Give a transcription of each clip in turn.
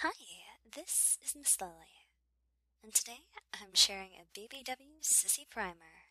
Hi, this is Miss Lily, and today I'm sharing a BBW Sissy Primer.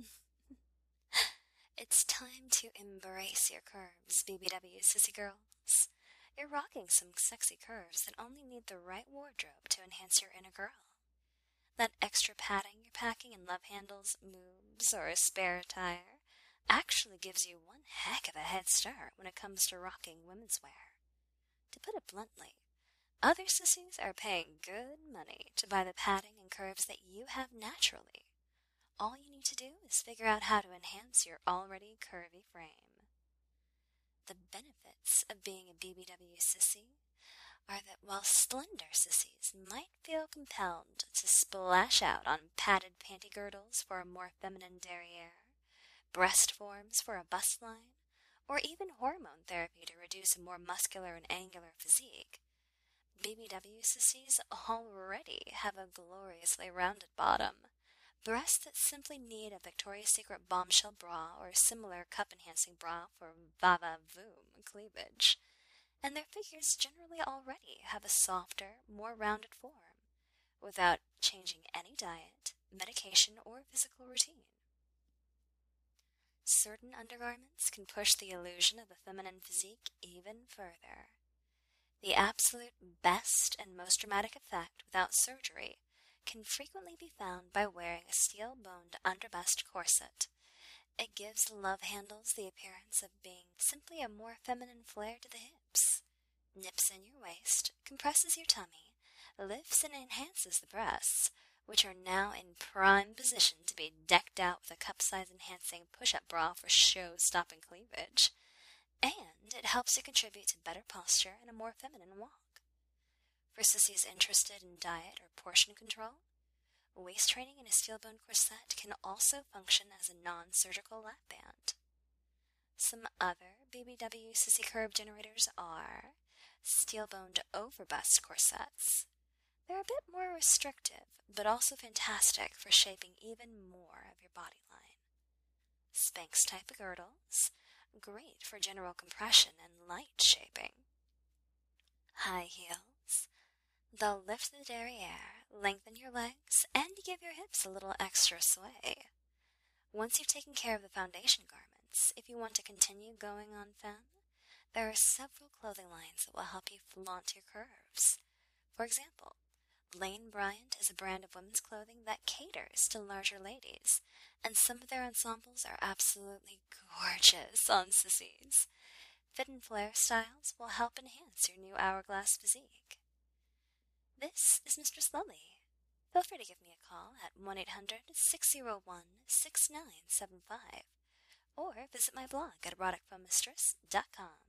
It's time to embrace your curves, BBW Sissy girls. You're rocking some sexy curves that only need the right wardrobe to enhance your inner girl. That extra padding you're packing in love handles, moves, or a spare tire actually gives you one heck of a head start when it comes to rocking women's wear. To put it bluntly, other sissies are paying good money to buy the padding and curves that you have naturally. All you need to do is figure out how to enhance your already curvy frame. The benefits of being a BBW sissy are that while slender sissies might feel compelled to splash out on padded panty girdles for a more feminine derriere, breast forms for a bust line, or even hormone therapy to reduce a more muscular and angular physique, BBW sissies already have a gloriously rounded bottom, breasts that simply need a Victoria's Secret bombshell bra or a similar cup-enhancing bra for va-va-voom cleavage, and their figures generally already have a softer, more rounded form, without changing any diet, medication, or physical routine. Certain undergarments can push the illusion of a feminine physique even further. The absolute best and most dramatic effect without surgery can frequently be found by wearing a steel-boned underbust corset. It gives love handles the appearance of being simply a more feminine flare to the hips, nips in your waist, compresses your tummy, lifts and enhances the breasts, which are now in prime position to be decked out with a cup-size enhancing push-up bra for show-stopping cleavage. And it helps to contribute to better posture and a more feminine walk. For sissies interested in diet or portion control, waist training in a steel-bone corset can also function as a non-surgical lap band. Some other BBW sissy curve generators are steel-boned overbust corsets. They're a bit more restrictive, but also fantastic for shaping even more of your body line. Spanx type of girdles, great for general compression and light shaping. High heels. They'll lift the derriere, lengthen your legs, and give your hips a little extra sway. Once you've taken care of the foundation garments, if you want to continue going on femme, there are several clothing lines that will help you flaunt your curves. For example, Lane Bryant is a brand of women's clothing that caters to larger ladies, and some of their ensembles are absolutely gorgeous on sissies. Fit and flare styles will help enhance your new hourglass physique. This is Mistress Lily. Feel free to give me a call at 1-800-601-6975 or visit my blog at eroticfemmistress.com.